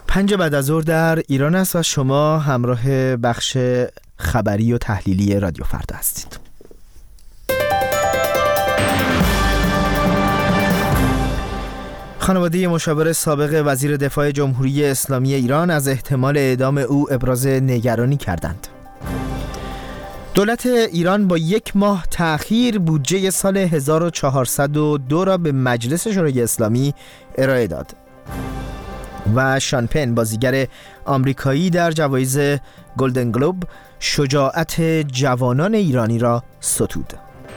5 بعد از ظهر در ایران است و شما همراه بخش خبری و تحلیلی رادیو فردا هستید. خانواده مشاور سابق وزیر دفاع جمهوری اسلامی ایران از احتمال اعدام او ابراز نگرانی کردند. دولت ایران با 1 ماه تأخیر بودجه سال 1402 را به مجلس شورای اسلامی ارائه داد. و شان پن بازیگر آمریکایی در جوایز گلدن گلوب شجاعت جوانان ایرانی را ستود.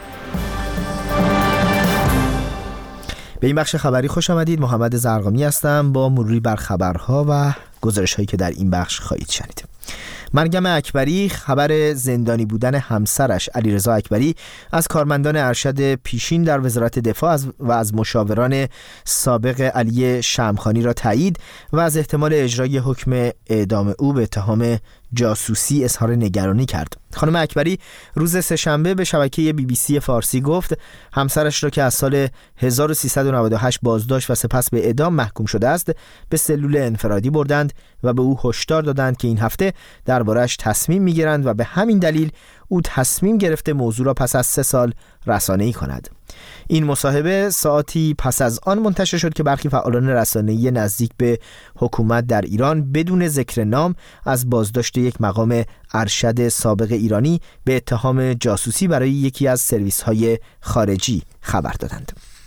به این بخش خبری خوش آمدید. محمد زرقامی هستم با مروری بر خبرها و گزارش هایی که در این بخش خواهید شنید. مریم اکبری خبر زندانی بودن همسرش علیرضا اکبری از کارمندان ارشد پیشین در وزارت دفاع و از مشاوران سابق علی شمخانی را تایید و از احتمال اجرای حکم اعدام او به اتهام جاسوسی اظهار نگرانی کرد. خانم اکبری روز سه‌شنبه به شبکه BBC فارسی گفت همسرش را که از سال 1398 بازداشت و سپس به اعدام محکوم شده است به سلول انفرادی بردند و به او هشدار دادند که این هفته درباره‌اش تصمیم می‌گیرند و به همین دلیل او تصمیم گرفته موضوع را پس از 3 سال رسانه‌ای کند. این مصاحبه ساعتی پس از آن منتشر شد که برخی فعالان رسانه‌ای نزدیک به حکومت در ایران بدون ذکر نام از بازداشت یک مقام ارشد سابق ایرانی به اتهام جاسوسی برای یکی از سرویس‌های خارجی خبر دادند.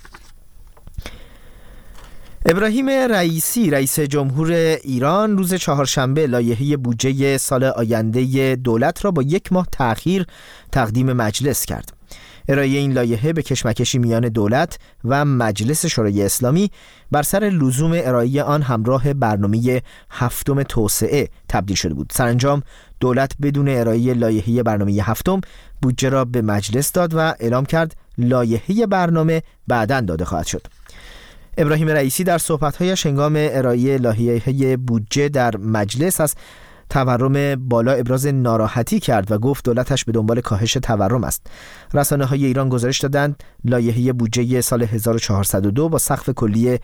ابراهیم رئیسی رئیس جمهور ایران روز چهارشنبه لایحه بودجه سال آینده دولت را با 1 ماه تأخیر تقدیم مجلس کرد. ارائه این لایحه به کشمکشی میان دولت و مجلس شورای اسلامی بر سر لزوم ارائه آن همراه برنامه 7 توسعه تبدیل شده بود. سرانجام دولت بدون ارائه لایحه برنامه 7 بودجه را به مجلس داد و اعلام کرد لایحه برنامه بعداً داده خواهد شد. ابراهیم رئیسی در صحبت‌هایش هنگام ارائه لایحه بودجه در مجلس از تورم بالا ابراز ناراحتی کرد و گفت دولتش به دنبال کاهش تورم است. رسانه‌های ایران گزارش دادند لایحه بودجه سال 1402 با سقف کلی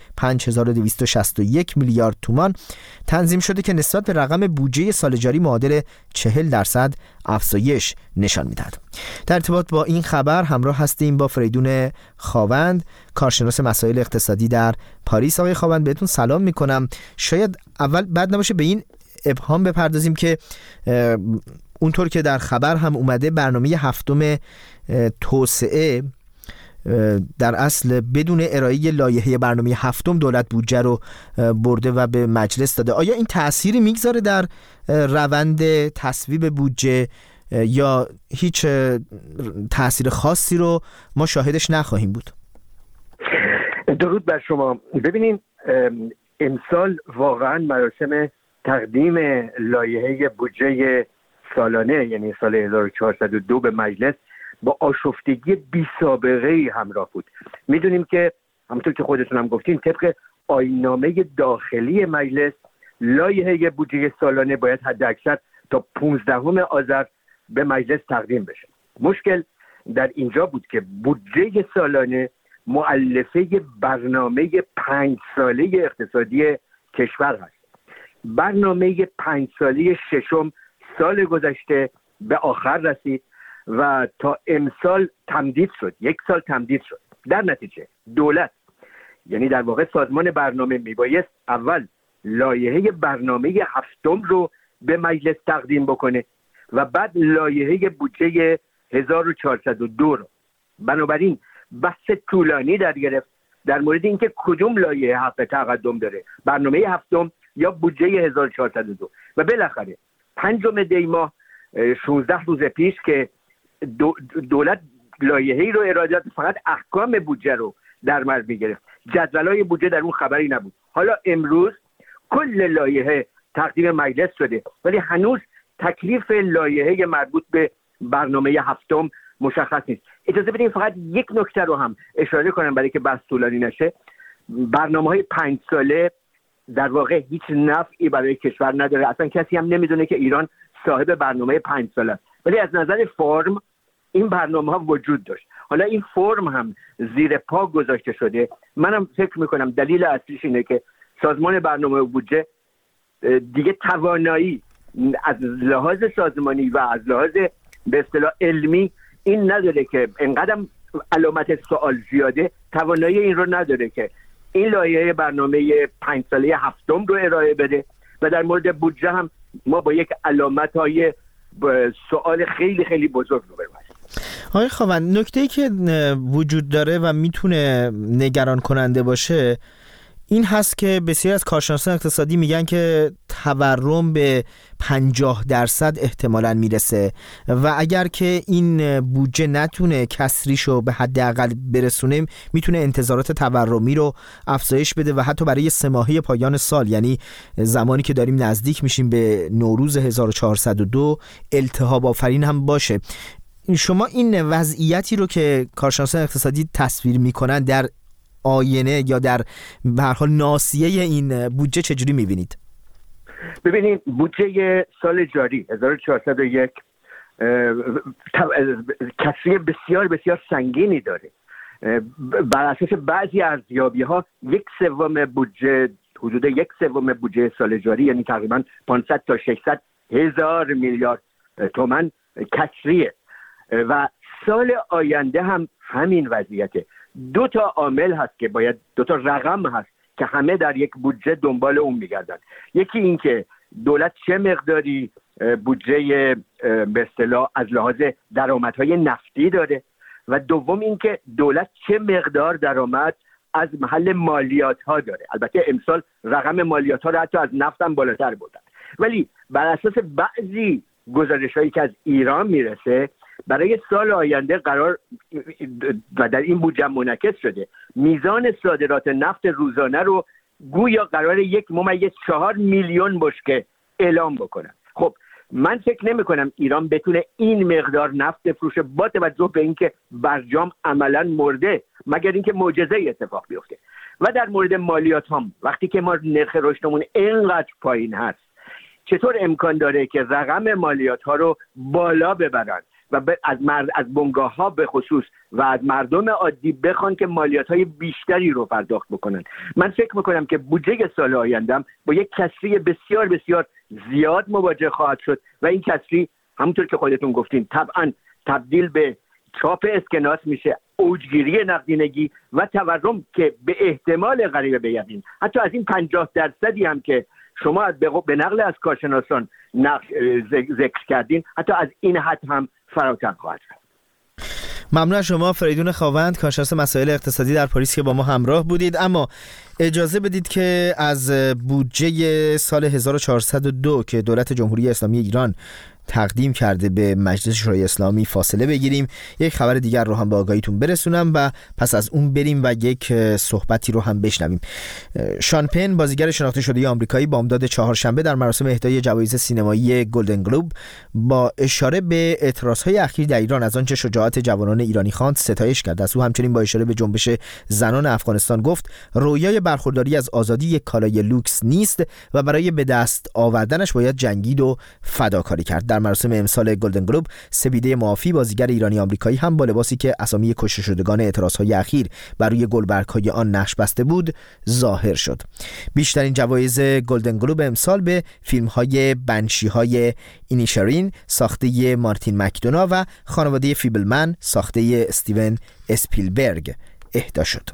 5261 میلیارد تومان تنظیم شده که نسبت به رقم بودجه سال جاری معادل 40% افزایش نشان می‌دهد. در ارتباط با این خبر همراه هستیم با فریدون خاوند، کارشناس مسائل اقتصادی در پاریس. آقای خاوند بهتون سلام می‌کنم. شاید اول بد نباشه به این ابهام بپردازیم که اونطور که در خبر هم اومده برنامه 7 توسعه در اصل بدون ارائه لایحه برنامه 7 دولت بودجه رو برده و به مجلس داده. آیا این تأثیری میگذاره در روند تصویب بودجه یا هیچ تأثیر خاصی رو ما شاهدش نخواهیم بود؟ درود بر شما. ببینید امسال واقعا مراسم تقدیم لایحه بودجه سالانه یعنی سال 1402 به مجلس با آشفتگی بی سابقه‌ای همراه بود. میدونیم که همونطور که خودتون هم گفتین طبق آیین‌نامه داخلی مجلس لایحه بودجه سالانه باید حداکثر تا 15 آذر به مجلس تقدیم بشه. مشکل در اینجا بود که بودجه سالانه مؤلفه برنامه 5 ساله اقتصادی کشور هست. برنامه 5 ساله ششم سال گذشته به آخر رسید و تا امسال تمدید شد، 1 سال تمدید شد. در نتیجه دولت یعنی در واقع سازمان برنامه میبایست اول لایحه برنامه 7 رو به مجلس تقدیم بکنه و بعد لایحه بودجه 1402 رو. بنابراین بحث طولانی در گرفت در مورد اینکه کدوم لایحه حق تقدم داره، برنامه 7 یا بودجه 1402. و بالاخره 5 دی ماه 16 روز پیش که دولت لایحه‌ای رو ارائه داد، فقط احکام بودجه رو در بر می‌گرفت. جدول‌های بودجه در اون خبری نبود. حالا امروز کل لایحه تقدیم مجلس شده ولی هنوز تکلیف لایحه مربوط به برنامه 7 مشخص نیست. اجازه بدین فقط یک نکته رو هم اشاره کنم برای که بحث طولانی نشه. برنامه‌های 5 ساله در واقع هیچ نفعی برای کشور نداره. اصلا کسی هم نمیدونه که ایران صاحب برنامه 5 ساله است. ولی از نظر فرم این برنامه ها وجود داشت. حالا این فرم هم زیر پا گذاشته شده. منم فکر میکنم دلیل اصلیش اینه که سازمان برنامه و بودجه دیگه توانایی از لحاظ سازمانی و از لحاظ به اصطلاح علمی این نداره که انقدر علامت سوال زیاده، توانایی این رو نداره که این لایحه برنامه 5 ساله هفتم رو ارائه بده و در مورد بودجه هم ما با یک علامت‌های سوال خیلی خیلی بزرگ رو بریم. آقای خاوند، نکته‌ای که وجود داره و میتونه نگران کننده باشه این هست که بسیاری از کارشناسان اقتصادی میگن که تورم به 50% احتمالاً میرسه و اگر که این بودجه نتونه کسریشو به حداقل برسونه میتونه انتظارات تورمی رو افزایش بده و حتی برای 3 ماهه پایان سال، یعنی زمانی که داریم نزدیک میشیم به نوروز 1402، التهاب آفرین هم باشه. شما این وضعیتی رو که کارشناسان اقتصادی تصویر میکنن در آینه یا در به هر حال ناصیه این بودجه چجوری میبینید؟ ببینید، بودجه سال جاری 1401 کسری بسیار بسیار سنگینی داره. بر اساس بعضی ارزیابی‌ها 1/3 بودجه، حدود 1/3 بودجه سال جاری، یعنی تقریبا 500 تا 600 هزار میلیارد تومان کسریه و سال آینده هم همین وضعیته. 2 تا عامل هست که باید، 2 تا رقم هست که همه در یک بودجه دنبال اون میگردن. یکی این که دولت چه مقداری بودجه به اصطلاح از لحاظ درآمدهای نفتی داره و دوم این که دولت چه مقدار درآمد از محل مالیات ها داره. البته امسال رقم مالیات ها رو حتی از نفت هم بالاتر بردن، ولی بر اساس بعضی گزارش هایی که از ایران میرسه برای سال آینده قرار و در این بودجه منعکس شده میزان صادرات نفت روزانه رو گویا قرار 1.4 میلیون بشکه اعلام بکنن. خب من فکر نمی کنم ایران بتونه این مقدار نفت بفروشه با توجه به اینکه برجام عملا مرده، مگر اینکه معجزه اتفاق بیفته. و در مورد مالیات هم وقتی که ما نرخ رشدمون اینقدر پایین هست، چطور امکان داره که رقم مالیات ها رو بالا ببرن و از بنگاه ها به خصوص و از مردم عادی بخوان که مالیات های بیشتری رو پرداخت بکنن؟ من فکر میکنم که بودجه سال آینده با یک کسری بسیار بسیار زیاد مواجه خواهد شد و این کسری همونطور که خودتون گفتین طبعا تبدیل به چاپ اسکناس میشه، اوجگیری نقدینگی و تورم که به احتمال قریب به یقین حتی از این 50% هم که شما به نقل از کارشناسان ذکر کردین، حتی از این حد هم فراتر خواهد شد. ممنون از شما فریدون خاوند، کارشناس مسائل اقتصادی در پاریس که با ما همراه بودید. اما اجازه بدید که از بودجه سال 1402 که دولت جمهوری اسلامی ایران تقدیم کرده به مجلس شورای اسلامی فاصله بگیریم، یک خبر دیگر رو هم به آگاهیتون برسونم و پس از اون بریم و یک صحبتی رو هم بشنویم. شان پن، بازیگر شناخته شده آمریکایی، بامداد چهارشنبه در مراسم اهدای جوایز سینمایی گلدن گلوب با اشاره به اعتراضهای اخیر در ایران از آنچه شجاعت جوانان ایرانی خواند ستایش کرد. از او همچنین با اشاره به جنبش زنان افغانستان گفت رویای برخورداری از آزادی یک کالای لوکس نیست و برای به دست آوردنش باید جنگید و فداکاری کرد. در مراسم امسال گلدن گلوب، سپیده معافی، بازیگر ایرانی آمریکایی، هم با لباسی که اسامی کشته شدگان اعتراضهای اخیر بر روی گلبرگ‌های آن نقش بسته بود ظاهر شد. بیشترین جوایز گلدن گلوب امسال به فیلم‌های بنشی‌های اینیشرین ساخته مارتین مکدونا و خانواده فیبلمن ساخته استیون اسپیلبرگ اهدا شد.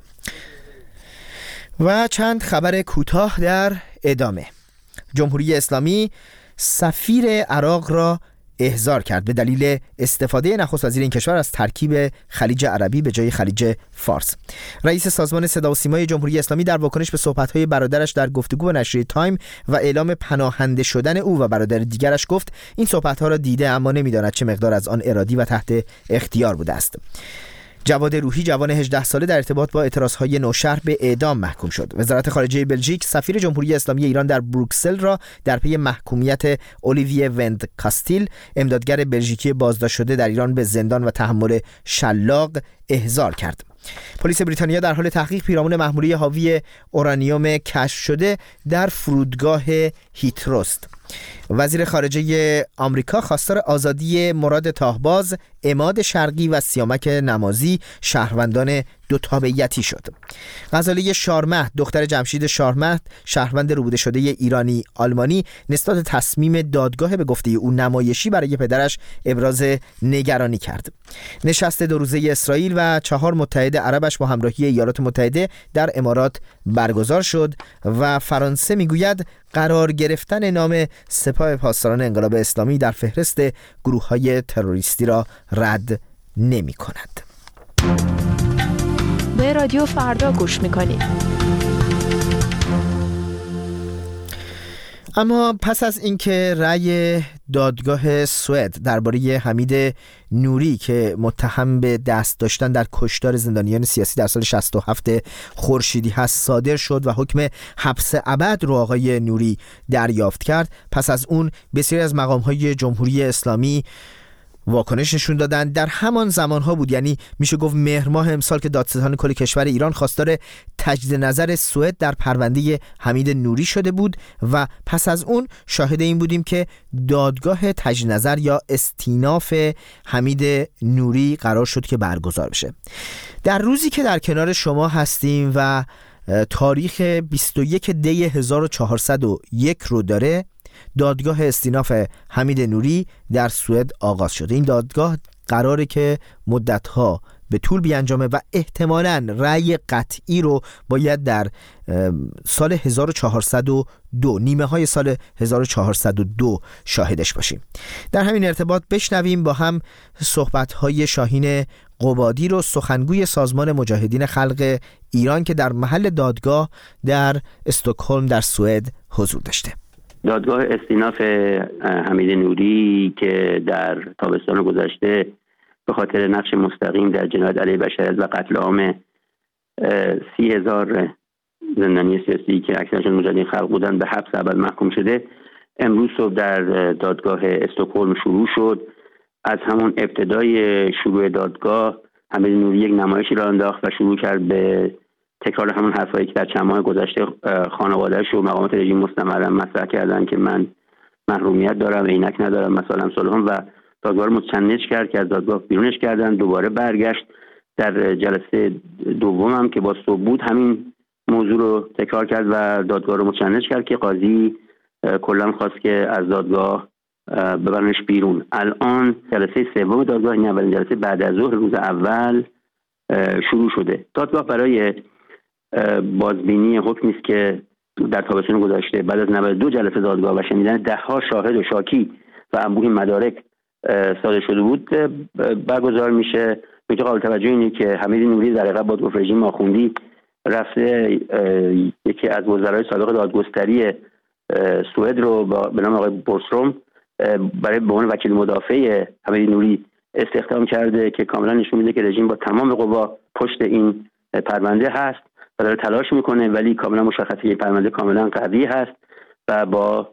و چند خبر کوتاه در ادامه. جمهوری اسلامی سفیر عراق را احضار کرد به دلیل استفاده نخست وزیر این کشور از ترکیب خلیج عربی به جای خلیج فارس. رئیس سازمان صدا و سیمای جمهوری اسلامی در واکنش به صحبت‌های برادرش در گفتگو با نشریه تایم و اعلام پناهنده شدن او و برادر دیگرش گفت این صحبت‌ها را دیده اما نمی‌داند چه مقدار از آن ارادی و تحت اختیار بوده است. جواد روحی، جوان 18 ساله، در ارتباط با اعتراضهای نوشهر به اعدام محکوم شد. وزارت خارجه بلژیک سفیر جمهوری اسلامی ایران در بروکسل را در پی محکومیت اولیویه وند کاستیل، امدادگر بلژیکی بازداشت شده در ایران، به زندان و تحمل شلاق احضار کرد. پلیس بریتانیا در حال تحقیق پیرامون محموله حاوی اورانیوم کشف شده در فرودگاه هیتروست. وزیر خارجه آمریکا خواستار آزادی مراد تاهباز، عماد شرقی و سیامک نمازی، شهروندان دو تابعیتی شد. غزاله شارمهد دختر جمشید شارمهد شهروند روبوده شده ایرانی آلمانی نسبت تصمیم دادگاه به گفته او نمایشی برای پدرش ابراز نگرانی کرد. نشست 2 روزه اسرائیل و 4 متحد عربش با همراهی ایالات متحده در امارات برگزار شد و فرانسه میگوید قرار گرفتن نام سپاه پاسداران انقلاب اسلامی در فهرست گروه‌های تروریستی را رد نمی‌کند. به رادیو فردا گوش می‌کنید. اما پس از اینکه رأی دادگاه سوئد درباره حمید نوری که متهم به دست داشتن در کشتار زندانیان سیاسی در سال 67 خورشیدی هست صادر شد و حکم حبس ابد رو آقای نوری دریافت کرد، پس از اون بسیاری از مقام‌های جمهوری اسلامی واکنش نشون دادن. در همان زمانها بود، یعنی میشه گفت مهر ماه امسال، که دادستان کل کشور ایران خواستار تجدید نظر سوئد در پرونده حمید نوری شده بود و پس از اون شاهد این بودیم که دادگاه تجدید نظر یا استیناف حمید نوری قرار شد که برگزار بشه. در روزی که در کنار شما هستیم و تاریخ 21 دی 1401 رو داره، دادگاه استیناف حمید نوری در سوئد آغاز شده. این دادگاه قراره که مدتها به طول بیانجامه و احتمالاً رأی قطعی رو باید در سال 1402 نیمه های سال 1402 شاهدش باشیم. در همین ارتباط بشنویم با هم صحبت‌های شاهین قبادی رو، سخنگوی سازمان مجاهدین خلق ایران که در محل دادگاه در استکهلم در سوئد حضور داشته. دادگاه استیناف حمید نوری که در تابستان گذشته به خاطر نقش مستقیم در جنایت علیه بشریت و قتل عام 30,000 زندانی سیاسی که اکثرشون مجاهدین خلق بودن به حبس ابد محکوم شده، امروز صبح در دادگاه استکهلم شروع شد. از همون ابتدای شروع دادگاه حمید نوری یک نمایشی را انداخت و شروع کرد به تکرار همون حرفایی که در چند ماه گذشته خانواده‌اش و مقامات رژیم مستمرا مطرح کردن که من محرومیت دارم، عینک ندارم، مثلا امثال و دادگاه متشنج کرد که از دادگاه بیرونش کردن. دوباره برگشت در جلسه دوم هم که با صبح بود همین موضوع رو تکرار کرد و دادگاه رو متشنج کرد که قاضی کلا خواست که از دادگاه ببرنش بیرون. الان جلسه سوم دادگاه، این اولین جلسه بعد از ظهر روز اول شروع شده. دادگاه برای بازبینی حکمی است که در تابستان گذشته بعد از 92 جلسه دادگاه و شنیدن ده‌ها شاهد و شاکی و انبوه مدارک صادر شده بود برگزار میشه. نکته قابل توجه اینه که حمید نوری در حقیقت با گفت رژیم آخوندی رفته یکی از وزرای سابق دادگستری سوئد رو به نام آقای بورسروم برای به عنوان وکیل مدافع حمید نوری استخدام کرده که کاملا نشون میده که رژیم با تمام قوا پشت این پرونده هست و داره تلاش میکنه، ولی کاملا مشخصه که پرونده کاملا قوی هست و با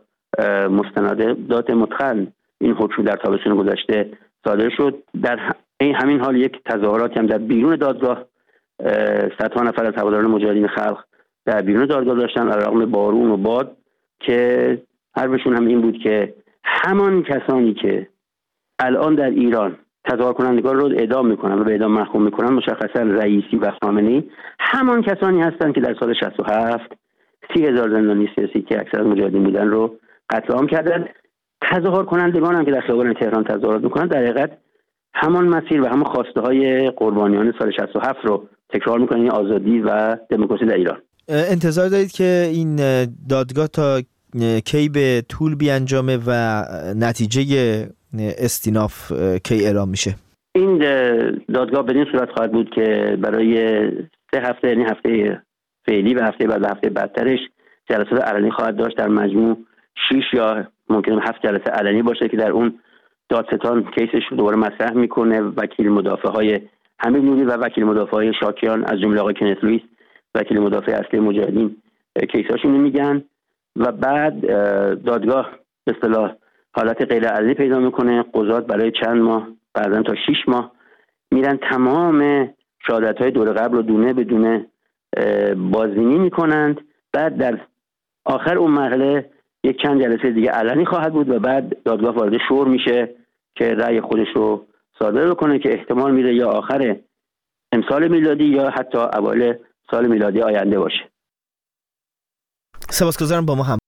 مستندات متقن این حکم در تابستان گذشته صادر شد. در این همین حال یک تظاهراتی هم در بیرون دادگاه صدها نفر از هواداران مجاهدین خلق در بیرون دادگاه داشتن علیرغم بارون و باد که حرفشون هم این بود که همان کسانی که الان در ایران تظاهر کنندگان رو اعدام میکنن و به اعدام محکوم میکنن، مشخصا رئیسی و خامنه‌ای، همان کسانی هستند که در سال 67 30,000 زندانی سیاسی که اکثر مجاهدین بودن رو قتل عام کردن. تظاهر کنندگان هم که در خیابان تهران تظاهرات میکنن در حقیقت همان مسیر و همان خواسته های قربانیان سال 67 رو تکرار میکنن، این آزادی و دموکراسی در ایران. انتظار دارید که این دادگاه تا کی به طول بیانجامه و نتیجه استیناف کی اعلام میشه؟ این دادگاه بدین صورت خواهد بود که برای 3 هفته، یعنی هفته فعلی و هفته بعد و هفته بعدترش جلسات علنی خواهد داشت. در مجموع 6 یا ممکنه 7 جلسه علنی باشه که در اون دادستان کیسش رو دوباره مطرح میکنه. وکیل مدافع های حمید نوری و وکیل مدافع های شاکیان از جمله آقای کنت لوئیس وکیل مدافع اصلی مجاهدین کیساشون رو میگن و بعد دادگاه به اصطلاح حالت غیر علنی پیدا میکنه. قضات برای چند ماه، بعضا تا 6 ماه میرن تمام شهادت‌های دور قبل رو دونه به دونه بازبینی میکنند. بعد در آخر اون مرحله یک چند جلسه دیگه علنی خواهد بود و بعد دادگاه وارد شور میشه که رأی خودش رو صادر بکنه که احتمال میره یا آخر امسال میلادی یا حتی اوایل سال میلادی آینده باشه. سپاسگزارم با ما هم